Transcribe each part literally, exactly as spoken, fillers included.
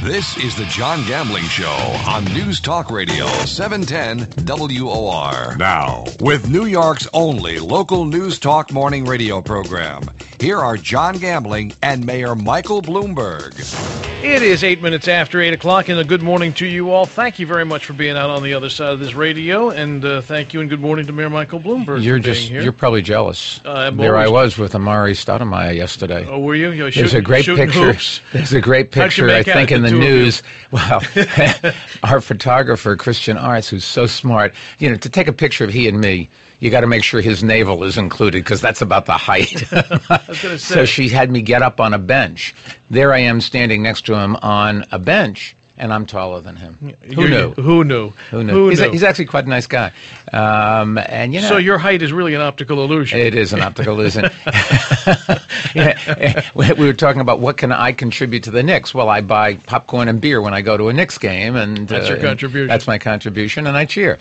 This is the John Gambling Show on News Talk Radio, seven ten W O R. Now, with New York's only local News Talk morning radio program, here are John Gambling and Mayor Michael Bloomberg. It is eight minutes after eight o'clock, and a good morning to you all. Thank you very much for being out on the other side of this radio, and uh, thank you and good morning to Mayor Michael Bloomberg. You're for being just, here. you're probably jealous. Uh, there always... I was with Amari Stoudemire yesterday. Oh, were you? you There's a great picture. Hoops. There's a great picture, I think, in the news. Well, our photographer, Christian Arts, who's so smart, you know, to take a picture of he and me, you got to make sure his navel is included because that's about the height. I was gonna say. So she had me get up on a bench. There I am standing next to him on a bench, and I'm taller than him. Who You're, knew? Who knew? Who knew? Who he's, knew? A, he's actually quite a nice guy. Um, and you know, So your height is really an optical illusion. it is an optical illusion. Yeah, we were talking about what can I contribute to the Knicks. Well, I buy popcorn and beer when I go to a Knicks game, and That's your uh, contribution. That's my contribution, and I cheer.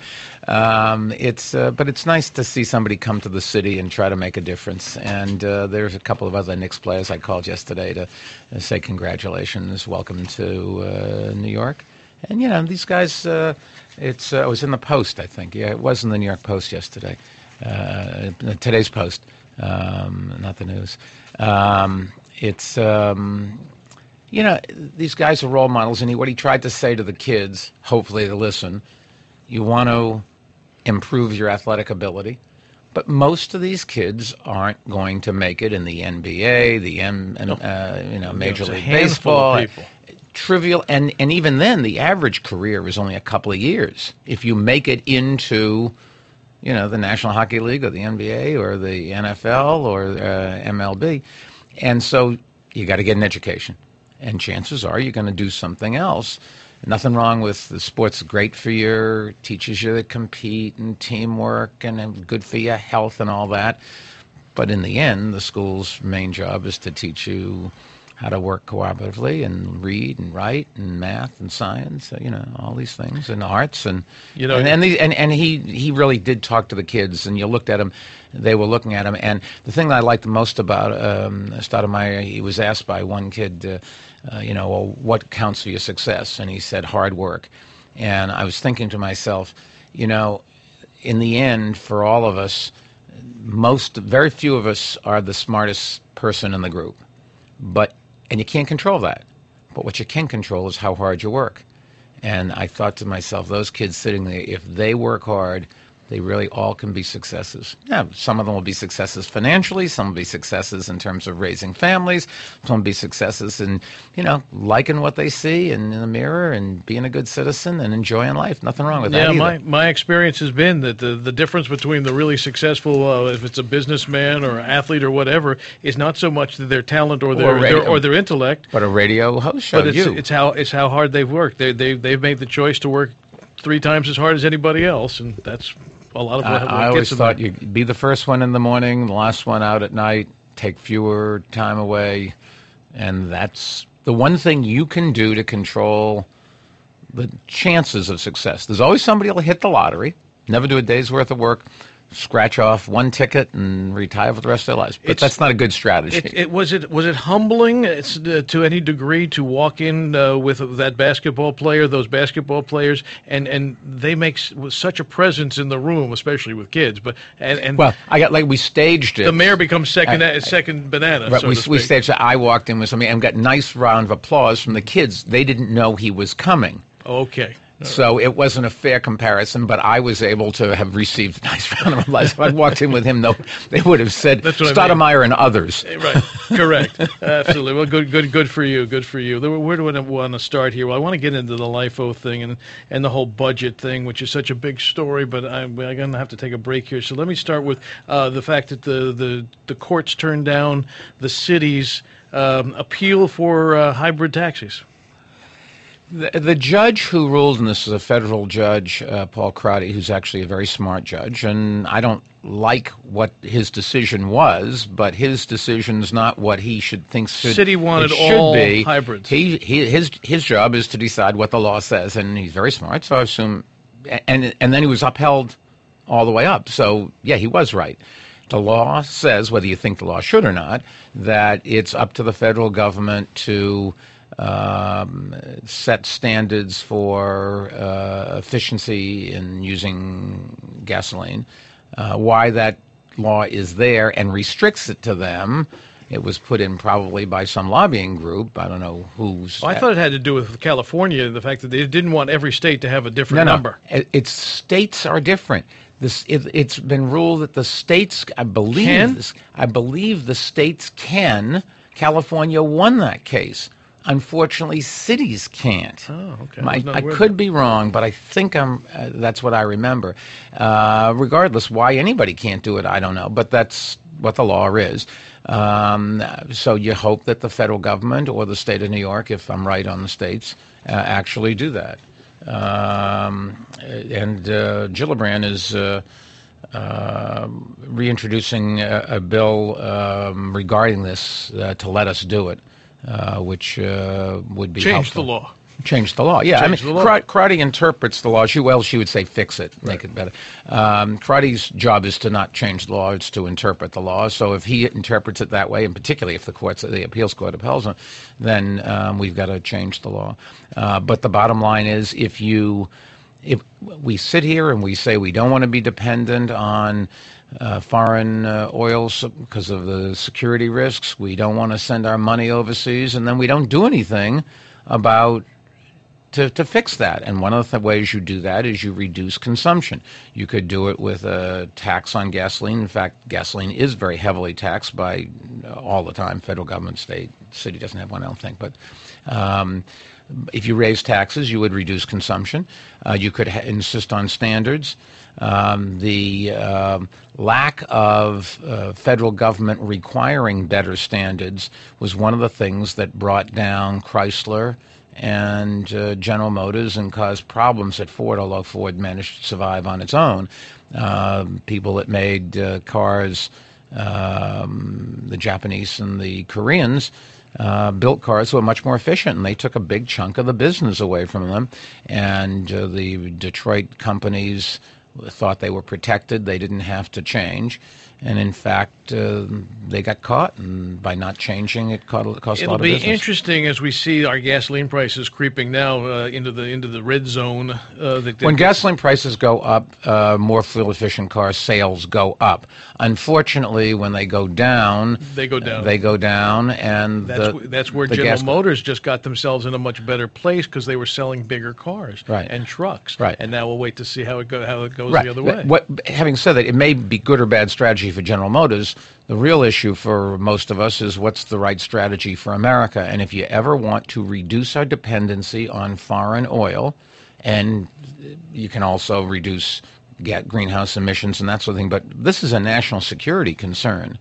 Um, it's uh, but it's nice to see somebody come to the city and try to make a difference. And uh, there's a couple of other Knicks players I called yesterday to uh, say congratulations, welcome to uh, New York. And you know, these guys. Uh, it's uh, it was in the Post, I think. Yeah, it was in the New York Post yesterday. Uh, today's Post, um, not the news. Um, it's, um, you know, these guys are role models, and he, what he tried to say to the kids, hopefully they listen, you want to improve your athletic ability, but most of these kids aren't going to make it in the N B A, the M, No. uh, you know, Major It's a League handful Baseball. of people. Trivial, and, and even then, the average career is only a couple of years. If you make it into, you know, the National Hockey League or the N B A or the N F L or uh, M L B. And so you got to get an education. And chances are you're going to do something else. Nothing wrong with the sport's great for you, teaches you to compete and teamwork and good for your health and all that. But in the end, the school's main job is to teach you how to work cooperatively and read and write and math and science, you know, all these things, and arts. And You know, and and, the, and, and he, he really did talk to the kids, and you looked at him, they were looking at him. And the thing that I liked the most about um, Stoudemire, he was asked by one kid, uh, uh, you know, well, what counts for your success? And he said, hard work. And I was thinking to myself, you know, in the end, for all of us, most, very few of us are the smartest person in the group. But And you can't control that. But what you can control is how hard you work. And I thought to myself, those kids sitting there, if they work hard, they really all can be successes. Yeah, some of them will be successes financially, some will be successes in terms of raising families, some will be successes in, you know, liking what they see and in the mirror and being a good citizen and enjoying life. Nothing wrong with that Yeah, either. my, my experience has been that the, the difference between the really successful, uh, if it's a businessman or athlete or whatever, is not so much their talent or their, Or radio- their or their intellect, But a radio host show, but it's you. it's how it's how hard they've worked. They they they've made the choice to work three times as hard as anybody else, and that's a lot of what, I, what I gets always them thought there. you'd be the first one in the morning, the last one out at night, take fewer time away, and that's the one thing you can do to control the chances of success. There's always somebody who'll hit the lottery, never do a day's worth of work, scratch off one ticket and retire for the rest of their lives. But It's- that's not a good strategy. It, it was it was it humbling it's, uh, to any degree to walk in uh, with that basketball player, those basketball players, and, and they make s- with such a presence in the room, especially with kids. But and, and well, I got like we staged it. the mayor becomes second I- I- second banana. Right, so we, to we speak. staged it. I walked in with somebody and got nice round of applause from the kids. They didn't know he was coming. Okay. So it wasn't a fair comparison, but I was able to have received a nice round of applause. If I'd walked in with him, though, they would have said That's what I mean. Stoudemire and others. Right, correct, absolutely. Well, good, good, good for you. Good for you. Where do I want to start here? Well, I want to get into the LIFO thing and and the whole budget thing, which is such a big story. But I'm, I'm going to have to take a break here. So let me start with uh, the fact that the the the courts turned down the city's um, appeal for uh, hybrid taxis. The, the judge who ruled, and this is a federal judge, uh, Paul Crotty, who's actually a very smart judge, and I don't like what his decision was, but his decision's not what he should think should, City wanted it should all be. hybrids. He, he, his, his job is to decide what the law says, and he's very smart, so I assume, and, and then he was upheld all the way up, so yeah, he was right. The law says, whether you think the law should or not, that it's up to the federal government to um, set standards for uh, efficiency in using gasoline. Uh, why that law is there and restricts it to them. It was put in probably by some lobbying group. I don't know who's... Well, I thought it had to do with California, the fact that they didn't want every state to have a different no, number. No, it's states are different. This it, it's been ruled that the states, I believe, Can? This, I believe the states can. California won that case. Unfortunately, cities can't. Oh, okay. My, I was not I aware of could that. be wrong, but I think I'm. Uh, that's what I remember. Uh, regardless, why anybody can't do it, I don't know. But that's what the law is. Um, so you hope that the federal government or the state of New York, if I'm right on the states, uh, actually do that. Um, and uh, Gillibrand is uh, uh, reintroducing a, a bill um, regarding this uh, to let us do it, uh, which uh, would be Change helpful. the law. Change the law. Yeah, Change I mean, the law. Kar- Karate interprets the law. She well, she would say fix it, make Right. it better. Um, Karate's job is to not change the law; it's to interpret the law. So if he interprets it that way, and particularly if the courts, the appeals court upheld it, then um, we've got to change the law. Uh, but the bottom line is, if you, if we sit here and we say we don't want to be dependent on uh, foreign uh, oils because of the security risks, we don't want to send our money overseas, and then we don't do anything about To, to fix that. And one of the ways you do that is you reduce consumption. You could do it with a tax on gasoline. In fact, gasoline is very heavily taxed by uh, all the time, federal government, state, city doesn't have one, I don't think. But um, if you raise taxes, you would reduce consumption. Uh, you could ha- insist on standards. Um, the um, lack of uh, federal government requiring better standards was one of the things that brought down Chrysler and uh, General Motors and caused problems at Ford, although Ford managed to survive on its own. Uh, people that made uh, cars, um, the Japanese and the Koreans, uh, built cars that were much more efficient, and they took a big chunk of the business away from them. And uh, the Detroit companies thought they were protected. They didn't have to change. And in fact, uh, they got caught, and by not changing, it cost, it cost a It'll lot of be business. interesting as we see our gasoline prices creeping now uh, into the into the red zone. Uh, that, When gasoline prices go up, uh, more fuel-efficient car sales go up. Unfortunately, when they go down, They go down. They go down, and That's, the, wh- that's where the General gas- Motors just got themselves in a much better place because they were selling bigger cars Right. and trucks. Right. And now we'll wait to see how it go how it goes Right. the other way. What, having said that, it may be good or bad strategy for General Motors. The real issue for most of us is what's the right strategy for America. And if you ever want to reduce our dependency on foreign oil, and you can also reduce get greenhouse emissions and that sort of thing, but this is a national security concern.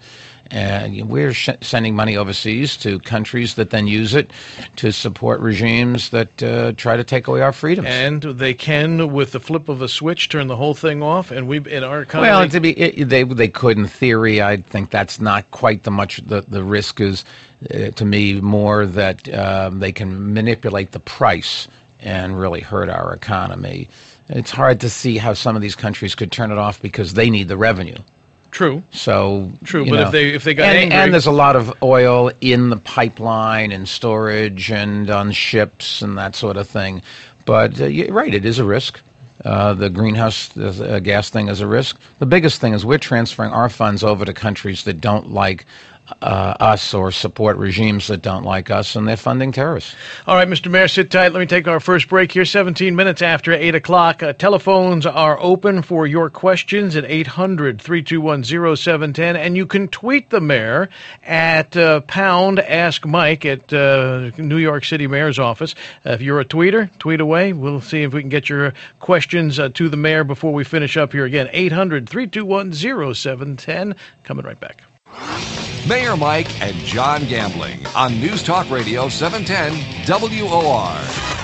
And we're sh- sending money overseas to countries that then use it to support regimes that uh, try to take away our freedoms. And they can, with the flip of a switch, turn the whole thing off. And we, in our economy, Well, to be, it, they they could in theory. I think that's not quite the much. The the risk is, uh, to me, more that um, they can manipulate the price and really hurt our economy. It's hard to see how some of these countries could turn it off because they need the revenue. true. So True, you but know, if they if they got and, angry, and there's a lot of oil in the pipeline and storage and on ships and that sort of thing. But uh, you're right, it is a risk. Uh, the greenhouse uh, gas thing is a risk. The biggest thing is we're transferring our funds over to countries that don't like uh, us or support regimes that don't like us, and they're funding terrorists. All right, Mister Mayor, sit tight. Let me take our first break here. seventeen minutes after eight o'clock. Uh, telephones are open for your questions at eight hundred, three two one, oh seven one oh, and you can tweet the mayor at uh, pound ask Mike at uh, New York City Mayor's office. Uh, if you're a tweeter, tweet away. We'll see if we can get your questions uh, to the mayor before we finish up here. Again, eight hundred, three two one, oh seven one oh. Coming right back. Mayor Mike and John Gambling on News Talk Radio seven ten W O R.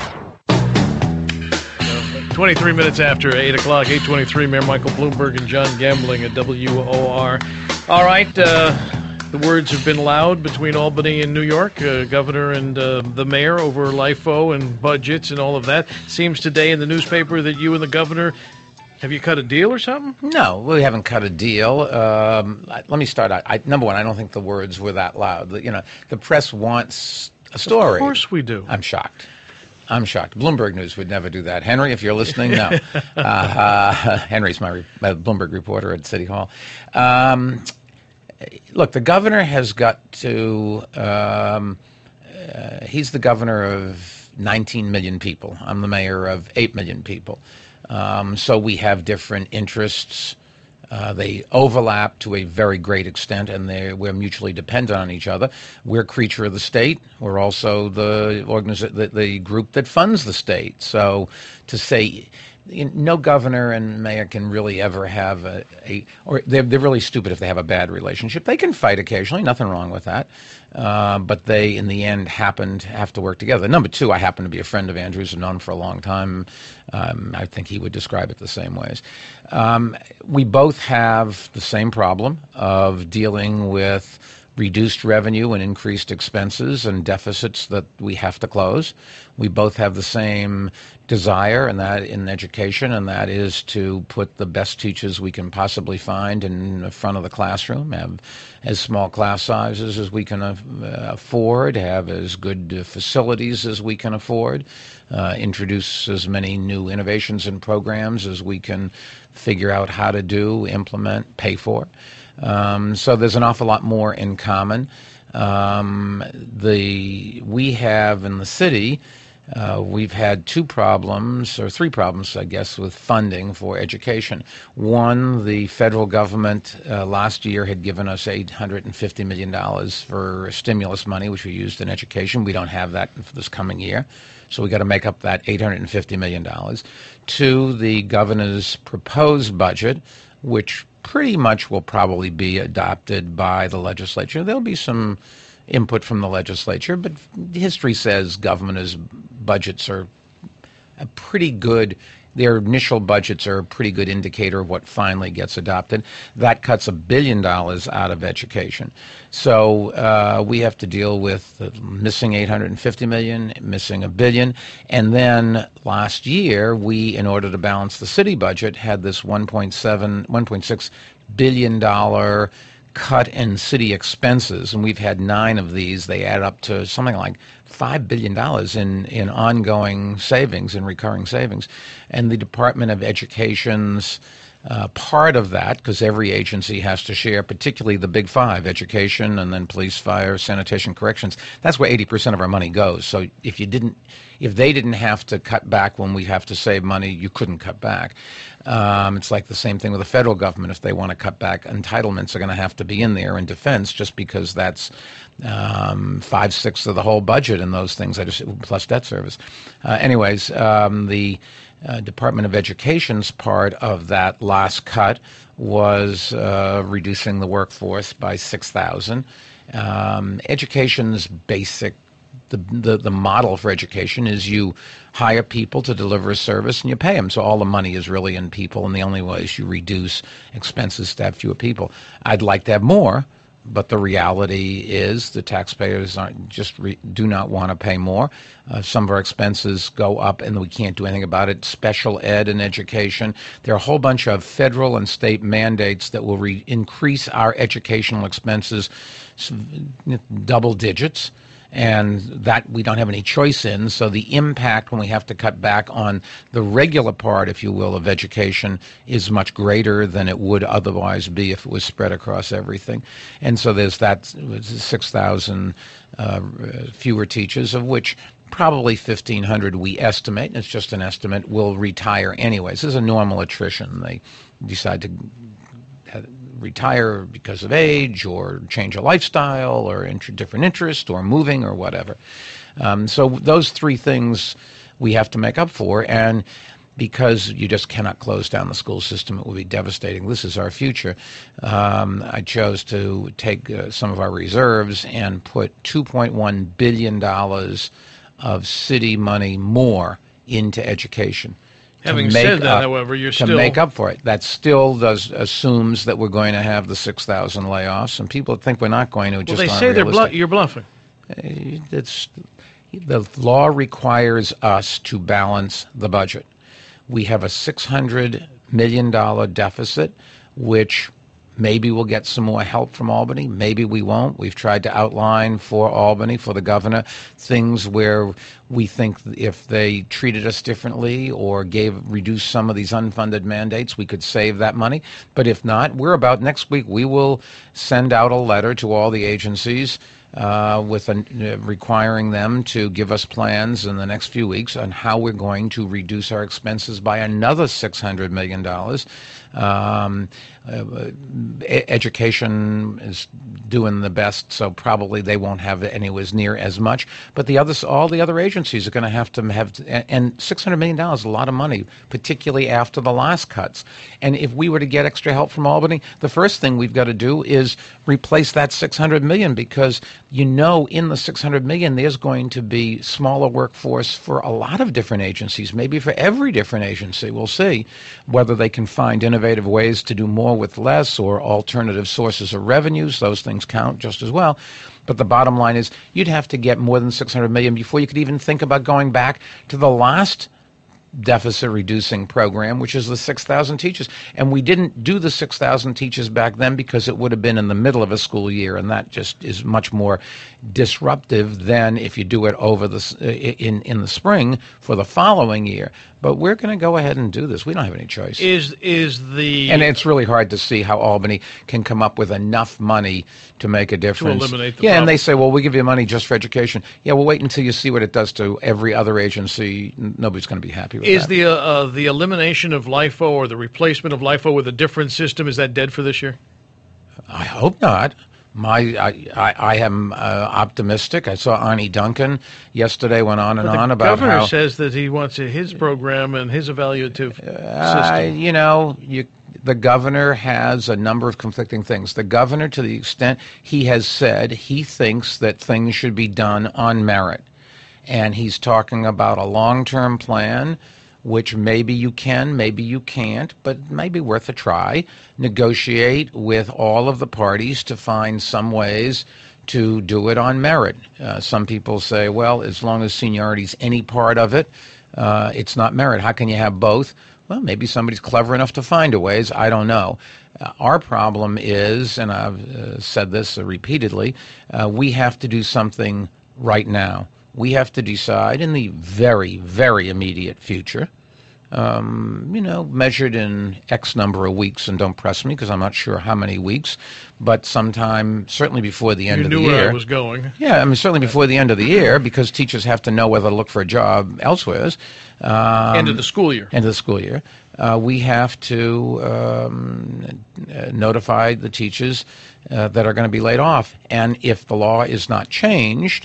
twenty-three minutes after eight o'clock, eight twenty-three, Mayor Michael Bloomberg and John Gambling at W O R. All right, uh, the words have been loud between Albany and New York, uh, governor and uh, the mayor over LIFO and budgets and all of that. Seems today in the newspaper that you and the governor, have you cut a deal or something? No, we haven't cut a deal. Um, I, let me start. I, I, number one, I don't think the words were that loud. You know, the press wants a story. Of course we do. I'm shocked. I'm shocked. Bloomberg News would never do that. Henry, if you're listening, no. uh, uh, Henry's my re- uh, Bloomberg reporter at City Hall. Um, look, the governor has got to, um, uh, he's the governor of nineteen million people. I'm the mayor of eight million people. Um, so we have different interests. Uh, they overlap to a very great extent, and they, we're mutually dependent on each other. We're a creature of the state. We're also the, organiz- the, the group that funds the state. So to say you know, no governor and mayor can really ever have a, a or they're, they're really stupid if they have a bad relationship. They can fight occasionally, nothing wrong with that. Uh, but they, in the end, happen to have to work together. Number two, I happen to be a friend of Andrew's, I've known him for a long time. Um, I think he would describe it the same ways. Um, we both have the same problem of dealing with reduced revenue and increased expenses and deficits that we have to close. We both have the same desire, and that in education, and that is to put the best teachers we can possibly find in the front of the classroom, have as small class sizes as we can uh, afford, have as good uh, facilities as we can afford, uh, introduce as many new innovations and programs as we can figure out how to do, implement, pay for. Um, so there's an awful lot more in common. Um, the we have in the city, uh, we've had two problems, or three problems, I guess, with funding for education. One, the federal government uh, last year had given us eight hundred fifty million dollars for stimulus money, which we used in education. We don't have that for this coming year. So we got to make up that eight hundred fifty million dollars. Two, the governor's proposed budget, which pretty much will probably be adopted by the legislature. There'll be some input from the legislature, but history says governors' budgets are a pretty good, their initial budgets are a pretty good indicator of what finally gets adopted. That cuts a billion dollars out of education. So uh, we have to deal with uh, missing eight hundred fifty million, missing a billion. And then last year, we, in order to balance the city budget, had this one point seven, one point six billion dollars cut in city expenses, and we've had nine of these. They add up to something like five billion dollars in, in ongoing savings, in recurring savings. And the Department of Education's uh, part of that, because every agency has to share, particularly the big five, education and then police, fire, sanitation, corrections, that's where eighty percent of our money goes. So if you didn't, if they didn't have to cut back when we have to save money, you couldn't cut back. Um, it's like the same thing with the federal government. If they want to cut back, entitlements are going to have to be in there in defense, just because that's um, five-sixths of the whole budget and those things, I just, plus debt service. Uh, anyways, um, the uh, Department of Education's part of that last cut was uh, reducing the workforce by six thousand. Um, education's basic The, the the model for education is you hire people to deliver a service and you pay them. So all the money is really in people, and the only way is you reduce expenses to have fewer people. I'd like to have more, but the reality is the taxpayers aren't just re, do not want to pay more. Uh, some of our expenses go up, and we can't do anything about it. Special ed and education. There are a whole bunch of federal and state mandates that will re- increase our educational expenses double digits. And that we don't have any choice in. So the impact when we have to cut back on the regular part, if you will, of education is much greater than it would otherwise be if it was spread across everything. And so there's that six thousand uh, fewer teachers, of which probably fifteen hundred we estimate, and it's just an estimate, will retire anyways. This is a normal attrition. They decide to retire because of age or change a lifestyle or int- different interest or moving or whatever. Um, so those three things we have to make up for, and because you just cannot close down the school system, it would be devastating. This is our future. Um, I chose to take uh, some of our reserves and put two point one billion dollars of city money more into education. Having said that, up, however, you're to still... make up for it. That still does assumes that we're going to have the six thousand layoffs, and people think we're not going to. Well, just they aren't say they're realistic. blu- you're bluffing. It's, the law requires us to balance the budget. We have a six hundred million dollars deficit, which Maybe we'll get some more help from Albany. Maybe we won't. We've tried to outline for Albany, for the governor, things where we think if they treated us differently or gave reduced some of these unfunded mandates, we could save that money. But if not, we're about next week, we will send out a letter to all the agencies uh, with a, uh, requiring them to give us plans in the next few weeks on how we're going to reduce our expenses by another six hundred million dollars. Um, uh, education is doing the best, so probably they won't have anywhere near as much. But the others, all the other agencies are going to have to have, to, and six hundred million dollars is a lot of money, particularly after the last cuts. And if we were to get extra help from Albany, the first thing we've got to do is replace that six hundred million dollars, because you know in the six hundred million dollars there's going to be smaller workforce for a lot of different agencies, maybe for every different agency. We'll see whether they can find innovative ways to do more with less or alternative sources of revenues. Those things count just as well. But the bottom line is you'd have to get more than six hundred million dollars before you could even think about going back to the last deficit reducing program, which is the six thousand teachers. And we didn't do the six thousand teachers back then because it would have been in the middle of a school year, and that just is much more disruptive than if you do it over the in in the spring for the following year. But we're going to go ahead and do this. We don't have any choice. Is is the and it's really hard to see how Albany can come up with enough money to make a difference. To eliminate the yeah, problem. And they say, well, we give you money just for education. Yeah, well, wait until you see what it does to every other agency. Nobody's going to be happy with is that. the uh, uh, the elimination of LIFO or the replacement of LIFO with a different system, is that dead for this year? I hope not. My, I, I, I am uh, optimistic. I saw Arnie Duncan yesterday went on and but on the about governor how says that he wants his program and his evaluative uh, system. You know, you, the governor has a number of conflicting things. The governor, to the extent he has said he thinks that things should be done on merit, and he's talking about a long-term plan, which maybe you can, maybe you can't, but maybe worth a try. Negotiate with all of the parties to find some ways to do it on merit. Uh, some people say, well, as long as seniority is any part of it, uh, it's not merit. How can you have both? Well, maybe somebody's clever enough to find a ways. I don't know. Uh, our problem is, and I've uh, said this uh, repeatedly, uh, we have to do something right now. We have to decide in the very, very immediate future, um, you know, measured in X number of weeks, and don't press me because I'm not sure how many weeks, but sometime, certainly before the end you of the knew year. where I was going. Yeah, I mean, certainly before the end of the year, because teachers have to know whether to look for a job elsewhere. Um, End of the school year. End of the school year. Uh, we have to um, uh, notify the teachers uh, that are going to be laid off. And if the law is not changed,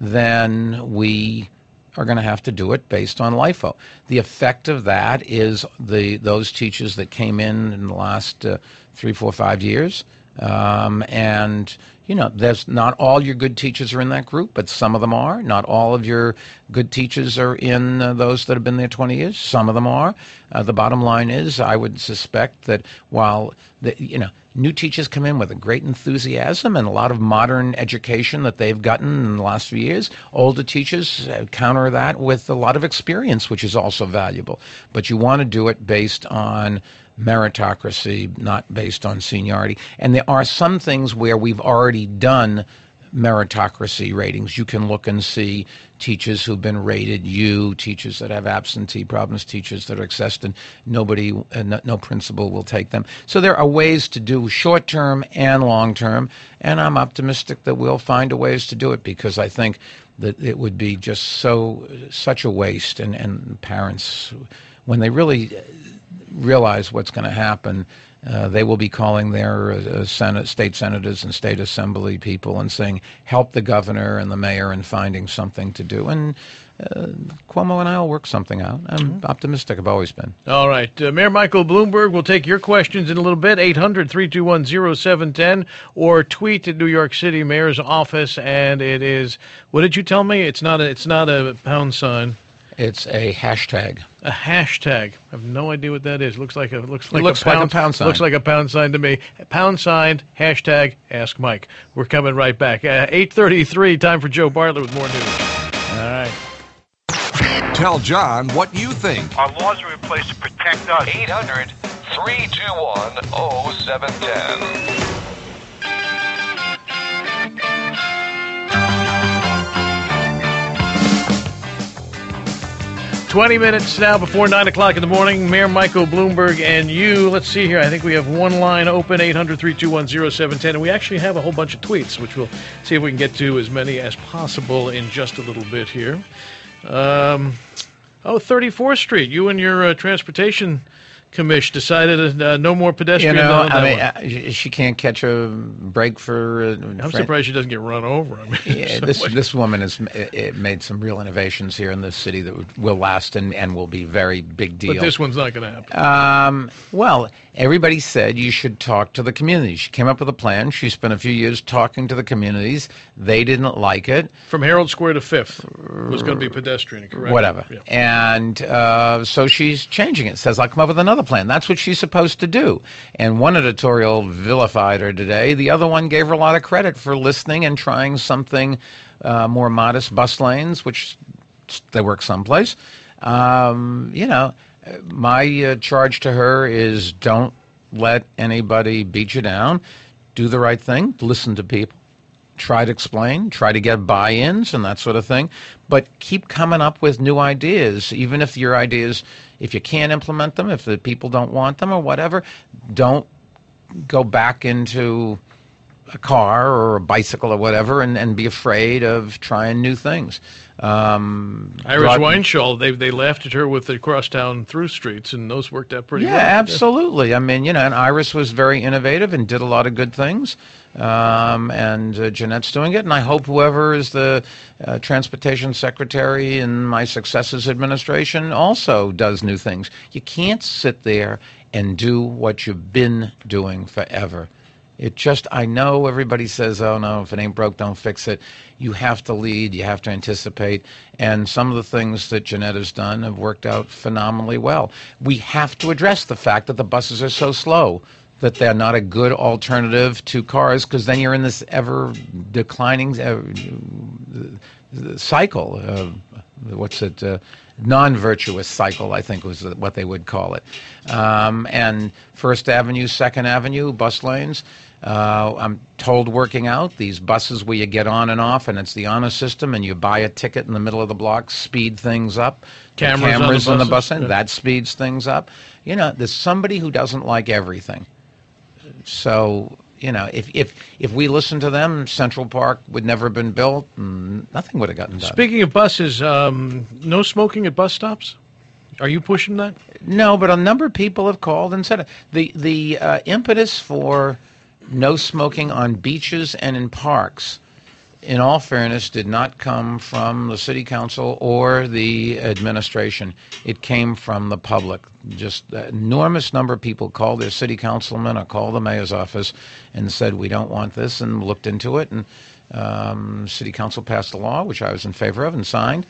then we are going to have to do it based on LIFO. The effect of that is the those teachers that came in in the last uh, three, four, five years, um, and you know, there's not all your good teachers are in that group, but some of them are. Not all of your good teachers are in uh, those that have been there twenty years. Some of them are. Uh, the bottom line is, I would suspect that while the, you know, new teachers come in with a great enthusiasm and a lot of modern education that they've gotten in the last few years, older teachers uh, counter that with a lot of experience, which is also valuable. But you want to do it based on meritocracy, not based on seniority. And there are some things where we've already done meritocracy ratings. You can look and see teachers who've been rated U, teachers that have absentee problems, teachers that are accessed, and nobody, uh, no, no principal will take them. So there are ways to do short-term and long-term, and I'm optimistic that we'll find a ways to do it, because I think that it would be just so, such a waste, and, and parents, when they really realize what's going to happen, uh, they will be calling their uh, Senate, state senators and state assembly people and saying, help the governor and the mayor in finding something to do. And uh, Cuomo and I will work something out. I'm mm-hmm. optimistic. I've always been. All right. Uh, Mayor Michael Bloomberg will take your questions in a little bit, eight hundred, three two one, oh seven one oh, or tweet at New York City Mayor's office. And it is, what did you tell me? It's not a, it's not a pound sign. It's a hashtag. A hashtag. I have no idea what that is. Looks like a looks like, it looks a, pound, like a pound sign. Looks like a pound sign to me. Pound sign, hashtag, Ask Mike. We're coming right back. Uh, eight thirty-three, time for Joe Bartlett with more news. All right. Tell John what you think. Our laws are in place to protect us. eight hundred, three two one, oh seven one oh. twenty minutes now before nine o'clock in the morning. Mayor Michael Bloomberg and you. Let's see here. I think we have one line open, eight hundred, three two one, oh seven one oh. And we actually have a whole bunch of tweets, which we'll see if we can get to as many as possible in just a little bit here. Um, oh, thirty-fourth Street. You and your uh, transportation commish decided uh, no more pedestrian. You know, on that I mean, uh, she can't catch a break for. Uh, I'm friend. surprised she doesn't get run over. I mean, yeah, so this much. this woman has it made some real innovations here in this city that will last and, and will be very big deal. But this one's not going to happen. Um, well, everybody said you should talk to the community. She came up with a plan. She spent a few years talking to the communities. They didn't like it. From Herald Square to Fifth was going to be pedestrian, correct? Whatever. Yeah. And uh, so she's changing it. Says, I'll come up with another plan. That's what she's supposed to do. And one editorial vilified her today. The other one gave her a lot of credit for listening and trying something uh, more modest, bus lanes, which they work someplace. Um, you know, my uh, charge to her is don't let anybody beat you down. Do the right thing. Listen to people. Try to explain, try to get buy-ins and that sort of thing, but keep coming up with new ideas, even if your ideas, if you can't implement them, if the people don't want them or whatever, don't go back into a car or a bicycle or whatever and, and be afraid of trying new things. Um, Iris broad- Weinschall, they they laughed at her with the crosstown through streets, and those worked out pretty yeah, well. absolutely. I mean, you know, and Iris was very innovative and did a lot of good things. Um, and uh, Jeanette's doing it, and I hope whoever is the uh, transportation secretary in my successor's administration also does new things. You can't sit there and do what you've been doing forever. It just, I know everybody says, oh, no, if it ain't broke, don't fix it. You have to lead. You have to anticipate. And some of the things that Jeanette has done have worked out phenomenally well. We have to address the fact that the buses are so slow, that they're not a good alternative to cars, because then you're in this ever-declining uh, cycle. Uh, what's it? Uh, non-virtuous cycle, I think was what they would call it. Um, and First Avenue, Second Avenue, bus lanes, uh, I'm told working out, these buses where you get on and off, and it's the honor system, and you buy a ticket in the middle of the block, speed things up. Cameras, the cameras on on the the buses, bus end, yeah. that speeds things up. You know, there's somebody who doesn't like everything. So, you know, if if if we listened to them, Central Park would never have been built, and nothing would have gotten done. Speaking of buses, um, no smoking at bus stops? Are you pushing that? No, but a number of people have called and said it. The, the uh, impetus for no smoking on beaches and in parks, in all fairness, did not come from the city council or the administration. It came from the public. Just an enormous number of people called their city councilman or called the mayor's office and said, we don't want this, and looked into it. And um, city council passed a law, which I was in favor of and signed.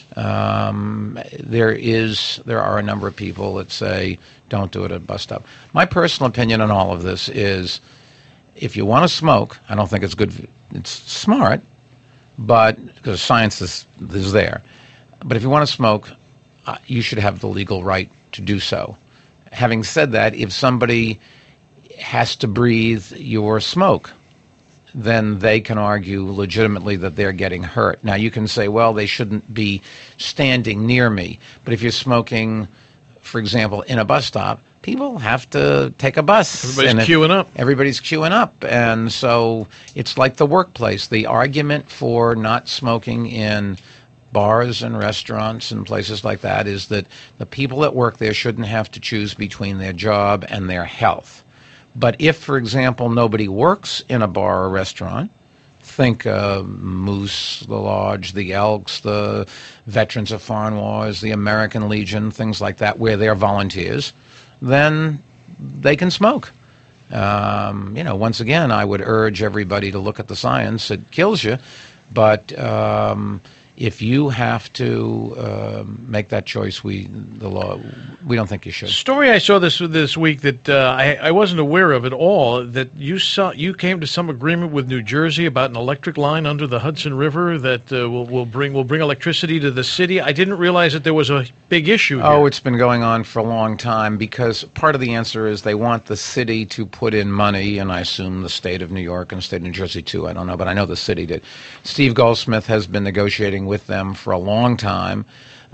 Um, there is, there are a number of people that say, don't do it at a bus stop. My personal opinion on all of this is, if you want to smoke, I don't think it's good. It's smart, but because science is, is there. But if you want to smoke, uh, you should have the legal right to do so. Having said that, if somebody has to breathe your smoke, then they can argue legitimately that they're getting hurt. Now, you can say, well, they shouldn't be standing near me. But if you're smoking, for example, in a bus stop, people have to take a bus. Everybody's queuing up. Everybody's queuing up. And so it's like the workplace. The argument for not smoking in bars and restaurants and places like that is that the people that work there shouldn't have to choose between their job and their health. But if, for example, nobody works in a bar or restaurant, think uh, Moose, the Lodge, the Elks, the Veterans of Foreign Wars, the American Legion, things like that, where they're volunteers, then they can smoke. Um, you know, once again, I would urge everybody to look at the science. It kills you, but um, if you have to uh, make that choice, we the law we don't think you should. Story I saw this this week that uh, I, I wasn't aware of at all. That you saw you came to some agreement with New Jersey about an electric line under the Hudson River that uh, will will bring will bring electricity to the city. I didn't realize that there was a big issue here. Oh, it's been going on for a long time, because part of the answer is they want the city to put in money, and I assume the state of New York and the state of New Jersey too. I don't know, but I know the city did. Steve Goldsmith has been negotiating with them for a long time.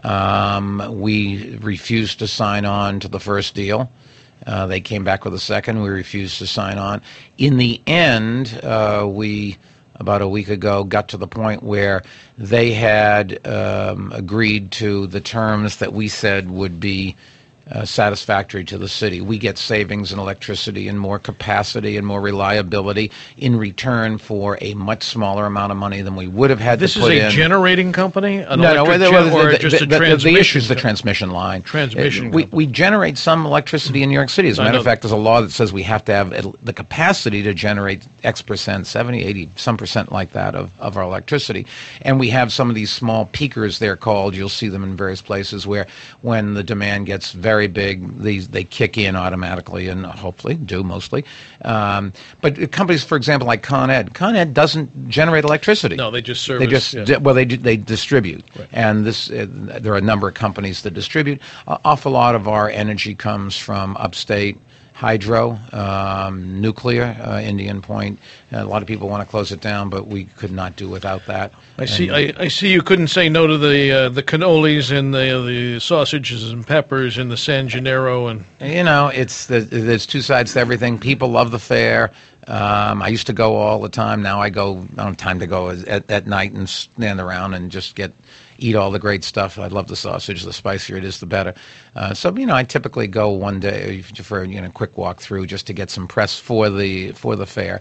Um, we refused to sign on to the first deal. Uh, they came back with a second. We refused to sign on. In the end, uh, we, about a week ago, got to the point where they had um, agreed to the terms that we said would be Uh, satisfactory to the city. We get savings in electricity and more capacity and more reliability in return for a much smaller amount of money than we would have had this to put in. This is a generating company? An no, no, electric well, gen- the, or the, just the, a the, transmission? the issue is the transmission line. Transmission Uh, we, company. we generate some electricity in New York City. As a I matter know of fact, there's a law that says we have to have el- the capacity to generate X percent, seventy, eighty, some percent like that of, of our electricity. And we have some of these small peakers, they're called. You'll see them in various places where when the demand gets very big, these they kick in automatically, and hopefully do mostly. Um, but companies, for example, like Con Ed, Con Ed doesn't generate electricity. No, they just service. They just yeah. di- well, they di- they distribute, Right. and this uh, there are a number of companies that distribute. An awful lot of our energy comes from upstate. Hydro, um, nuclear, uh, Indian Point. Uh, a lot of people want to close it down, but we could not do without that. I see. And- I, I see. You couldn't say no to the uh, the cannolis and the the sausages and peppers and the San Gennaro and. You know, it's the, there's two sides to everything. People love the fair. Um, I used to go all the time. Now I go. I don't have time to go at, at night and stand around and just get eat all the great stuff. I love the sausage. The spicier it is, the better. Uh, so you know, I typically go one day for you know quick walk through just to get some press for the for the fair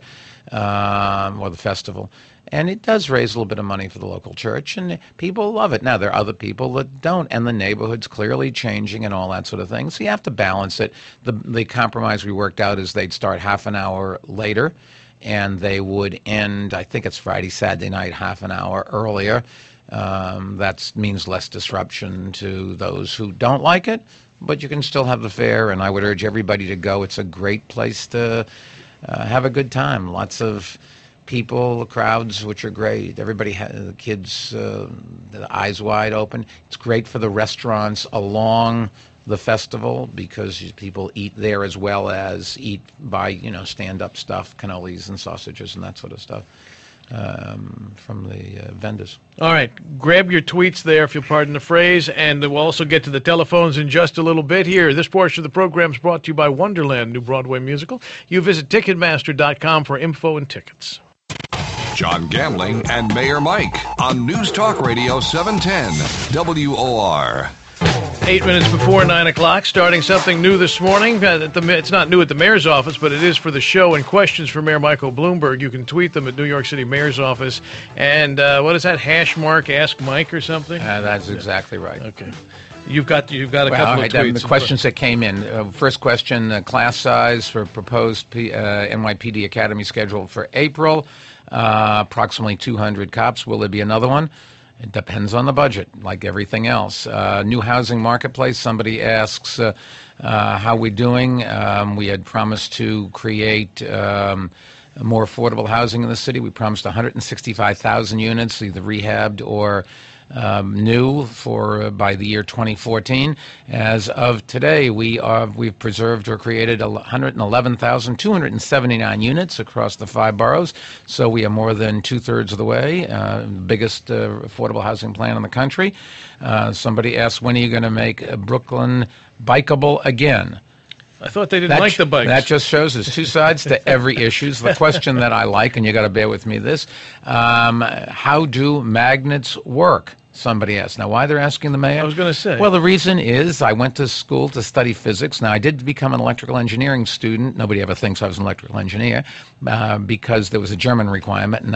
um, or the festival. And it does raise a little bit of money for the local church, and people love it. Now, there are other people that don't, and the neighborhood's clearly changing and all that sort of thing. So you have to balance it. The, the compromise we worked out is they'd start half an hour later, and they would end, I think it's Friday, Saturday night, half an hour earlier. Um, that means less disruption to those who don't like it, but you can still have the fair, and I would urge everybody to go. It's a great place to uh, have a good time. Lots of people, crowds, which are great. Everybody, ha- the kids, uh, the eyes wide open. It's great for the restaurants along the festival because people eat there as well as eat by, you know, stand-up stuff, cannolis and sausages and that sort of stuff um, from the uh, vendors. All right, grab your tweets there, if you'll pardon the phrase, and we'll also get to the telephones in just a little bit here. This portion of the program is brought to you by Wonderland, new Broadway musical. You visit Ticketmaster dot com for info and tickets. John Gambling and Mayor Mike on News Talk Radio seven ten W O R. Eight minutes before nine o'clock, starting something new this morning. Uh, at the, it's not new at the mayor's office, but it is for the show. And questions for Mayor Michael Bloomberg, you can tweet them at New York City Mayor's office. And uh, what is that, hash mark, Ask Mike or something? Uh, that's exactly right. Okay. You've got you've got a Well, couple I, of I, tweets. the questions that came in. Uh, first question, uh, class size for proposed P, uh, N Y P D Academy scheduled for April. Uh, approximately two hundred cops. Will there be another one? It depends on the budget, like everything else. Uh, new housing marketplace. Somebody asks uh, uh, how we're doing. Um, we had promised to create um, more affordable housing in the city. We promised one hundred sixty-five thousand units, either rehabbed or Um, new for uh, by the year twenty fourteen. As of today, we are we've preserved or created one hundred eleven thousand two hundred seventy-nine units across the five boroughs. So we are more than two thirds of the way. Uh, biggest uh, affordable housing plan in the country. Uh, somebody asked, when are you going to make uh, Brooklyn bikeable again? I thought they didn't That like the bikes. That just shows there's two sides to every issue. The question that I like, and you got to bear with me this, um, how do magnets work? Somebody asked. Now, why they're asking the mayor? I was going to say. Well, the reason is I went to school to study physics. Now, I did become an electrical engineering student. Nobody ever thinks I was an electrical engineer uh, because there was a German requirement, and after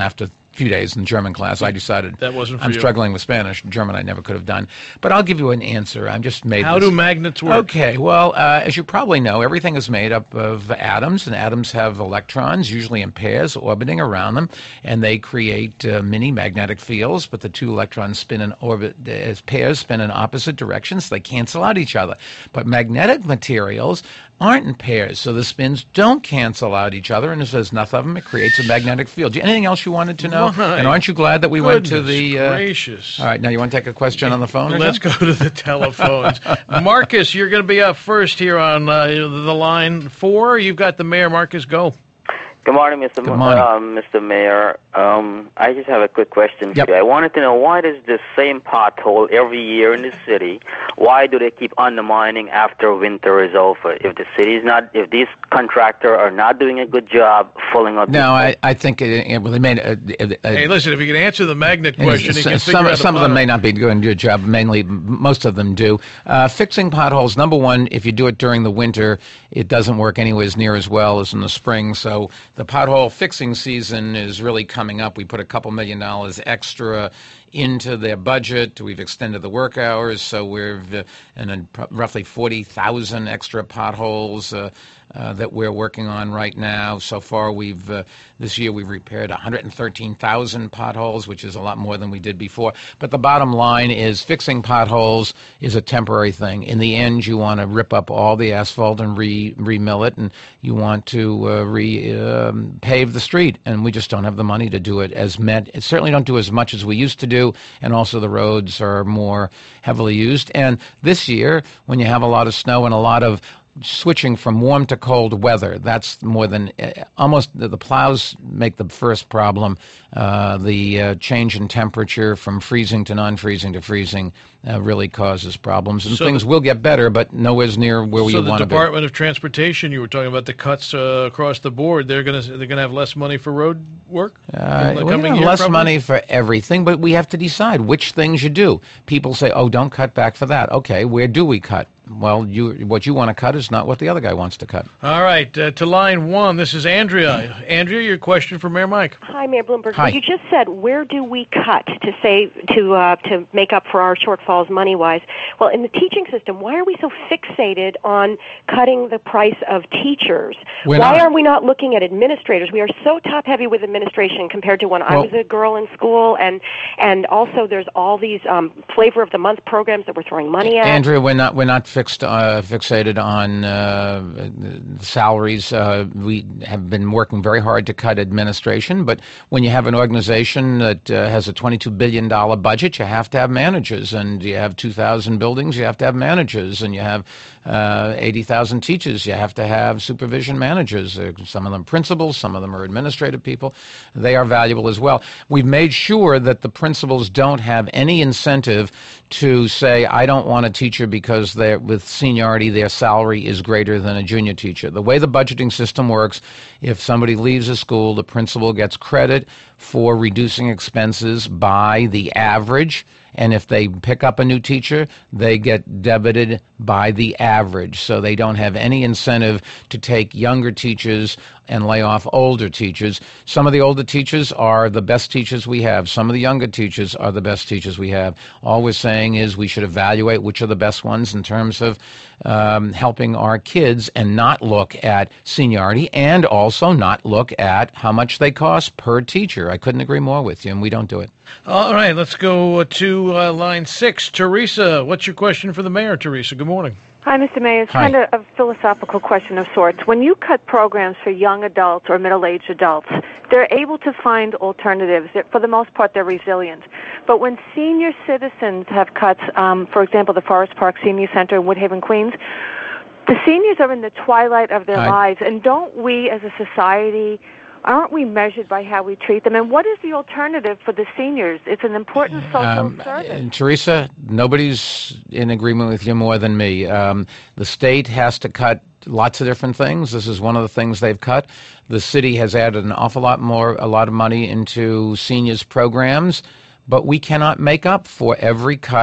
few days in German class. I decided that wasn't for I'm you. struggling with Spanish. German I never could have done. But I'll give you an answer. I'm just made How this. do magnets work? Okay, well, uh, as you probably know, everything is made up of atoms, and atoms have electrons, usually in pairs, orbiting around them, and they create uh, mini magnetic fields, but the two electrons spin in orbit as pairs, spin in opposite directions, so they cancel out each other. But magnetic materials aren't in pairs, so the spins don't cancel out each other, and if there's enough of them, it creates a magnetic field. Anything else you wanted to know? Right. And aren't you glad that we Goodness went to the... Uh, gracious. All right, now you want to take a question on the phone? Let's go to the telephones. Marcus, you're going to be up first here on uh, the line four. You've got the mayor. Marcus, go. Good morning, Mister Good morning. Uh, Mister Mayor. Um, I just have a quick question Yep. for you. I wanted to know, why does the same pothole every year in the city, why do they keep undermining after winter is over? If the city is not, if these contractors are not doing a good job filling up... No, I, I think it, it, well, they made a, a, a Hey, listen, if you can answer the magnet question, you can some figure out some the of them pothole. may not be doing a good job. Mainly, m- most of them do. Uh, fixing potholes. Number one, if you do it during the winter, it doesn't work anywhere near as well as in the spring. So the pothole fixing season is really coming up. We put a couple million dollars extra into their budget. We've extended the work hours, so we're uh, in a, roughly forty thousand extra potholes uh, uh, that we're working on right now. So far, we've uh, this year we've repaired one hundred thirteen thousand potholes, which is a lot more than we did before. But the bottom line is fixing potholes is a temporary thing. In the end, you want to rip up all the asphalt and re remill it, and you want to uh, re um, pave the street, and we just don't have the money to do it as meant. It certainly don't do as much as we used to do. And also the roads are more heavily used. And this year, when you have a lot of snow and a lot of switching from warm to cold weather, that's more than uh, almost the, the plows make the first problem. Uh, the uh, change in temperature from freezing to non-freezing to freezing uh, really causes problems. And So things the- will get better, but nowhere near where we So the want to be. Department of Transportation, you were talking about the cuts uh, across the board. They're going to they're going to have less money for road work. Uh, in the we coming have year, less probably? money for everything, but we have to decide which things you do. People say, "Oh, don't cut back for that." Okay, where do we cut? Well, you what you want to cut is not what the other guy wants to cut. All right, uh, to line one. This is Andrea. Andrea, your question for Mayor Mike. Hi, Mayor Bloomberg. Hi. You just said, where do we cut to save to uh, to make up for our shortfalls money-wise? Well, in the teaching system, why are we so fixated on cutting the price of teachers? We're why not. are we not looking at administrators? We are so top-heavy with administration compared to when I Well- was a girl in school, and and also there's all these um, flavor of the month programs that we're throwing money at. Andrea, we're not we're not fixed uh, fixated on uh, salaries. Uh, we have been working very hard to cut administration, but when you have an organization that uh, has a twenty-two billion dollars budget, you have to have managers, and you have two thousand buildings, you have to have managers, and you have uh, eighty thousand teachers, you have to have supervision managers. Uh, some of them principals, some of them are administrative people. They are valuable as well. We've made sure that the principals don't have any incentive to say, I don't want a teacher because they're with seniority, their salary is greater than a junior teacher. The way the budgeting system works, if somebody leaves a school, the principal gets credit for reducing expenses by the average, and if they pick up a new teacher, they get debited by the average. So they don't have any incentive to take younger teachers and lay off older teachers. Some of the older teachers are the best teachers we have. Some of the younger teachers are the best teachers we have. All we're saying is we should evaluate which are the best ones in terms of um, helping our kids and not look at seniority, and also not look at how much they cost per teacher. I couldn't agree more with you, and we don't do it. All right, let's go to uh, line six. Teresa, what's your question for the mayor, Teresa? Good morning. Hi, Mister Mayor. It's Hi. kind of a philosophical question of sorts. When you cut programs for young adults or middle-aged adults, they're able to find alternatives. They're, for the most part, they're resilient. But when senior citizens have cuts, um, for example, the Forest Park Senior Center in Woodhaven, Queens, the seniors are in the twilight of their Hi. lives, and don't we as a society, aren't we measured by how we treat them? And what is the alternative for the seniors? It's an important social Um, service. and Teresa, nobody's in agreement with you more than me. Um, the state has to cut lots of different things. This is one of the things they've cut. The city has added an awful lot more, a lot of money into seniors programs, but we cannot make up for every cut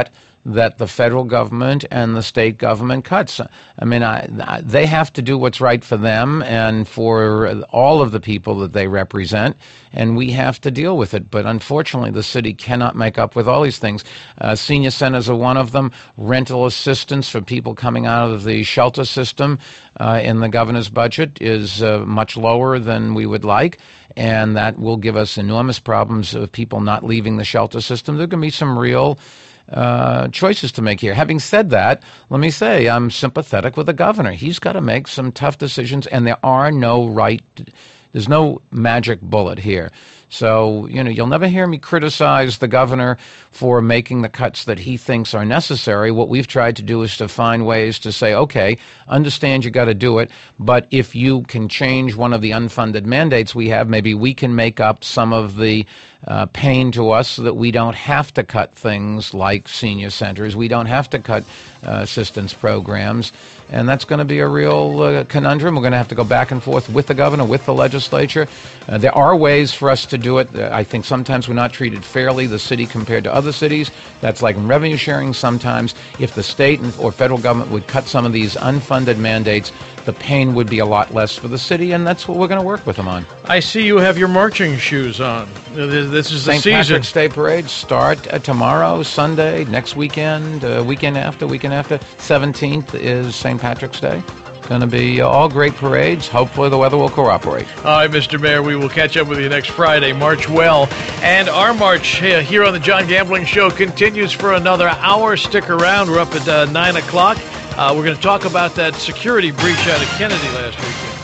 that the federal government and the state government cuts. I mean, I, I, they have to do what's right for them and for all of the people that they represent, and we have to deal with it. But unfortunately, the city cannot make up with all these things. Uh, senior centers are one of them. Rental assistance for people coming out of the shelter system uh, in the governor's budget is uh, much lower than we would like, and that will give us enormous problems of people not leaving the shelter system. There can be some real Uh, choices to make here. Having said that, let me say I'm sympathetic with the governor. He's got to make some tough decisions, and there are no right, there's no magic bullet here. So, you know, you'll never hear me criticize the governor for making the cuts that he thinks are necessary. What we've tried to do is to find ways to say, okay, understand you got to do it, but if you can change one of the unfunded mandates we have, maybe we can make up some of the uh, pain to us so that we don't have to cut things like senior centers. We don't have to cut uh, assistance programs. And that's going to be a real uh, conundrum. We're going to have to go back and forth with the governor, with the legislature. Uh, there are ways for us to do it. Uh, I think sometimes we're not treated fairly, the city compared to other cities. That's like in revenue sharing sometimes. If the state or federal government would cut some of these unfunded mandates, the pain would be a lot less for the city, and that's what we're going to work with them on. I see you have your marching shoes on. This is the Saint season. Patrick's Day Parade start uh, tomorrow, Sunday, next weekend, uh, weekend after, weekend after. seventeenth is Saint Patrick's Day. Going to be uh, all great parades. Hopefully the weather will cooperate. All right, Mister Mayor, we will catch up with you next Friday. March well. And our march uh, here on the John Gambling Show continues for another hour. Stick around. We're up at uh, nine o'clock. Uh, we're going to talk about that security breach out of Kennedy last weekend.